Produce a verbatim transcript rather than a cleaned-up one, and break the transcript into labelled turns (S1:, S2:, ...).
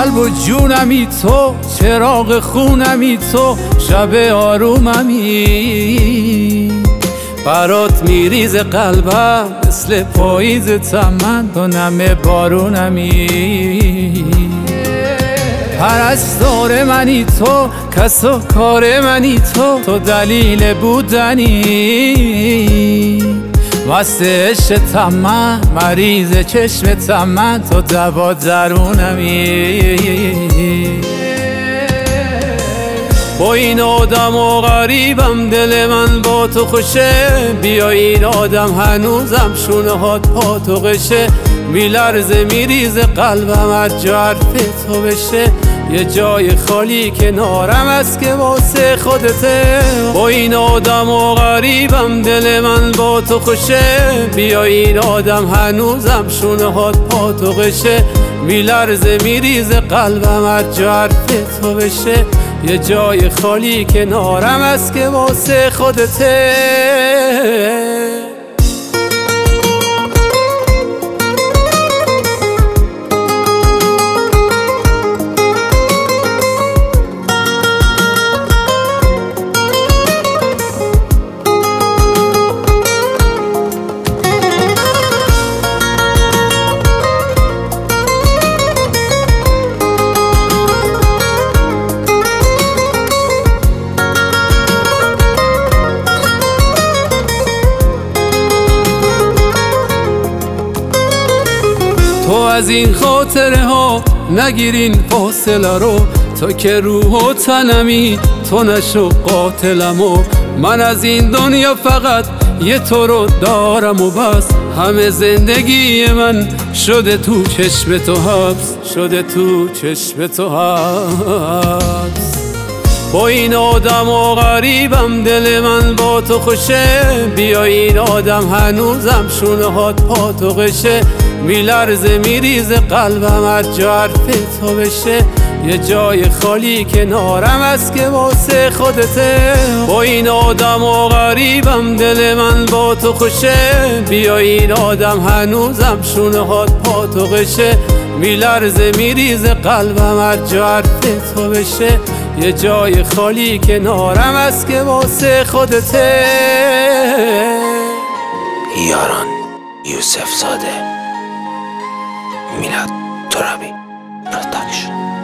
S1: قلب و جونمی تو، چراغ خونمی تو، شب آروممی. برات میریز قلبم مثل پاییز چمن، تو نم بارونمی. پرستار منی تو، کس و کار منی تو، تو دلیل بودنی. مست عشق تمن، مریض چشم تمن، تو دوا درونمی. با این آدم و غریبم، دل من با تو خوشه. بیا این آدم هنوزم شونه هات پا تو قشه. میلرزه میریز قلبم از جا حرف تو بشه. یه جای خالی کنارم است که واسه خودته. با این آدم و غریبم، دل من با تو خوشه. بیا این آدم هنوزم شونه هات پا تو قشه. میلرزه میریز قلبم از جا حرف تو بشه. یه جای خالی کنارم است که واسه خودته. تو از این خاطره ها نگیرین فاصله رو. تو که روح و تنمی، تو نشو قاتلمو. من از این دنیا فقط یه تو رو دارم و بس. همه زندگی من شده تو چشم تو حبس، شده تو چشم تو حبس. با این آدم و غریبم، دل من با تو خوشه. بیا این آدم هنوزم شونه هات پا تو قشه. میلرزه میریز قلبم از جا حرف تو بشه. یه جای خالی کنارم است که واسه خودته. با این آدم و غریبم، دل من با تو خوشه. بیا این آدم هنوزم شونه هات پا تو قشه. میلرزه میریز قلبم از جا حرف تو بشه. یه جای خالی کنارم است که واسه خودته.
S2: یاران یوسف زاده، میلاد ترابی پروداکشن.